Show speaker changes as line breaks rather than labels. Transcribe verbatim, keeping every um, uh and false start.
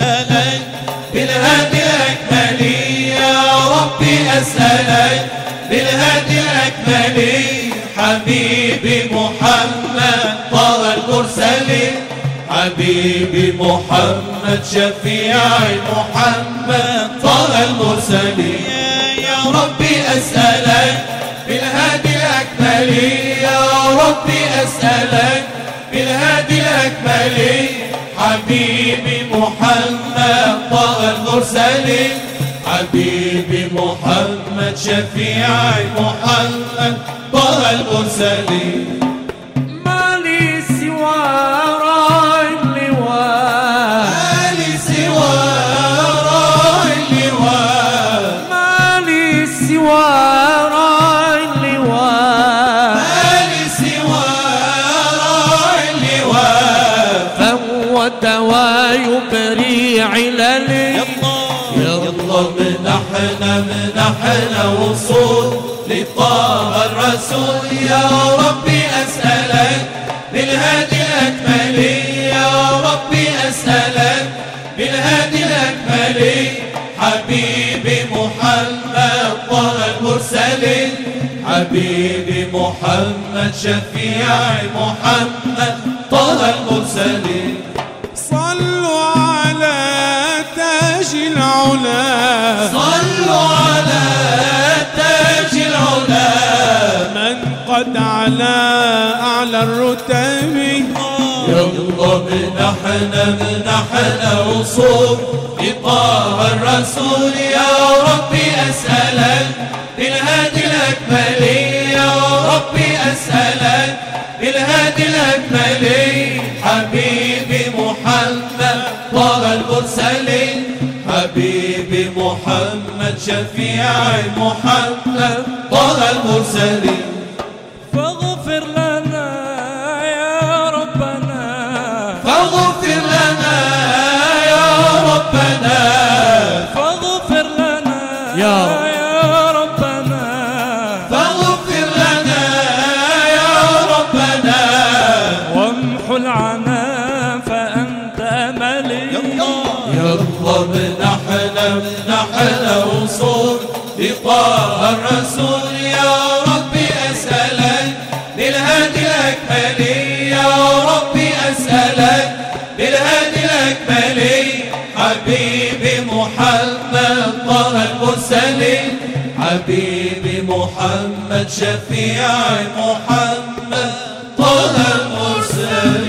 أسألك بالهدي الأكمل يا ربي أسألك بالهدي الأكمل حبيبي محمد طه المرسلين حبيبي محمد شفيعي محمد طه المرسلين يا ربي أسألك بالهدي الأكمل يا ربي أسألك بالهدي الأكمل حبيبي محمد طه المرسلين حبيبي محمد شفيعي محمد طه المرسلين
ما لي سوى راي اللواء
ما لي سوى راي اللواء
ما لي سوى راي اللواء
ما لي سوى راي اللواء
فهو دواء يبري عللي
يلا منحنا منحنا وصول لطه الرسول يا ربي أسألك بالهدي الأكمل يا ربي أسألك بالهدي الأكمل حبيبي محمد طه المرسلين حبيبي محمد شفيعي محمد طه المرسلين
صلوا على تاج العلا
صلوا على تاج العلا
من قد علا أعلى الرتب
يلا منحنا منحنا وصول لطه الرسول يا ربي أسألك بالهدي الأكمل يا ربي أسألك بالهدي الأكمل حبيبي محمد طه المرسلين حبيبي محمد شفيعي محمد طه المرسلين
فاغفر لنا يا ربنا
فاغفر لنا يا ربنا
فاغفر لنا
يا
ربنا
فاغفر لنا يا ربنا
وامحو العنا فأنت أملي
يلا منحنا منحنا وصول لطه الرسول يا ربي أسألك بالهدي الأكمل يا ربي أسألك بالهدي الأكمل حبيبي محمد طه المرسلين حبيبي محمد شفيعي محمد طه المرسلين